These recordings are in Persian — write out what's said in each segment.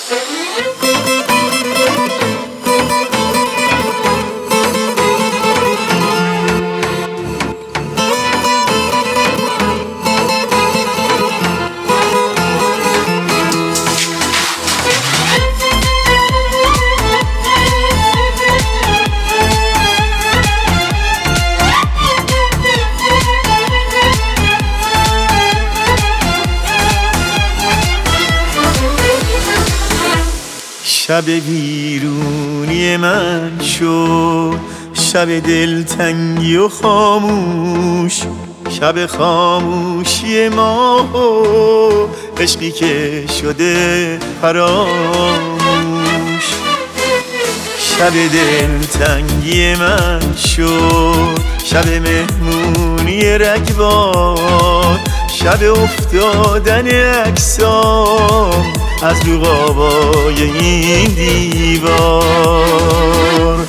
شب ویرونی من شد، شب دلتنگی و خاموش، شب خاموشی ما و عشقی که شده فراموش. شب دلتنگی من شد، شب مهمونی رگبار، شب افتادن عکسام از رو غابای این دیوار.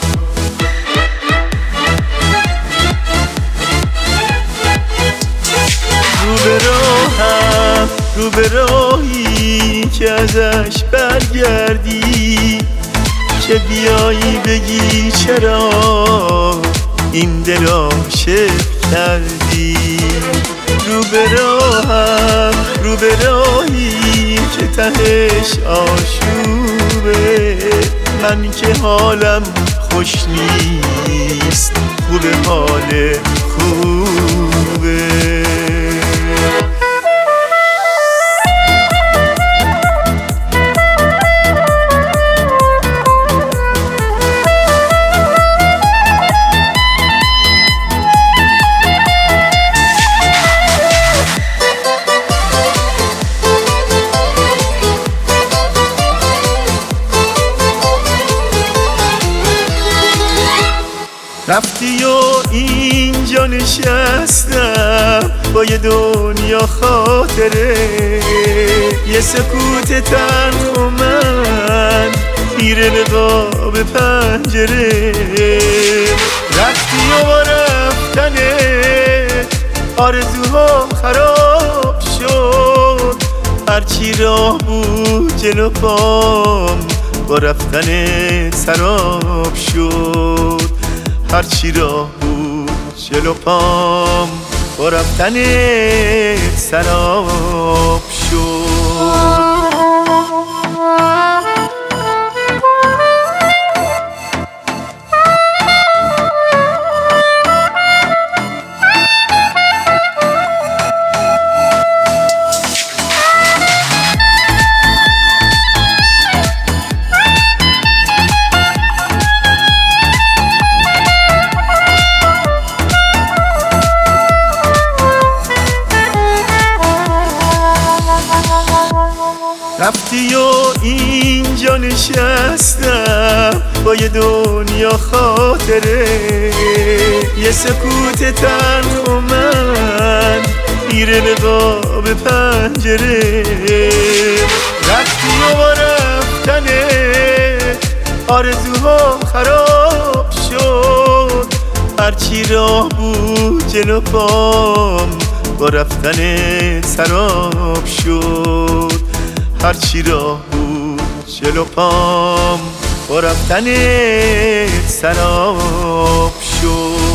رو به راهی که ازش برگردی، که بیایی بگی چرا این دل عاشق کردی. رو به راهی که تهش آشوبه، من که حالم خوش نیست، خوبه حال خوبه. رفتی و اینجا نشستم با یه دنیا خاطره، یه سکوت تلخ و من میره به قاب پنجره. رفتی و با رفتنه آرزوهام خراب شد، هرچی راه بود جلو پام با رفتن سراب شد. هرچی راه بود جلو پام با رفتن سراب شد. رفتی و اینجا نشستم با یه دنیا خاطره، یه سکوت تلخ و من میره به قاب پنجره. رفتی و با رفتنه آرزوهام خراب شد، هرچی راه بود جلو پام با رفتن سراب شد. هرچی راه بود جلو پام با رفتن سراب شد.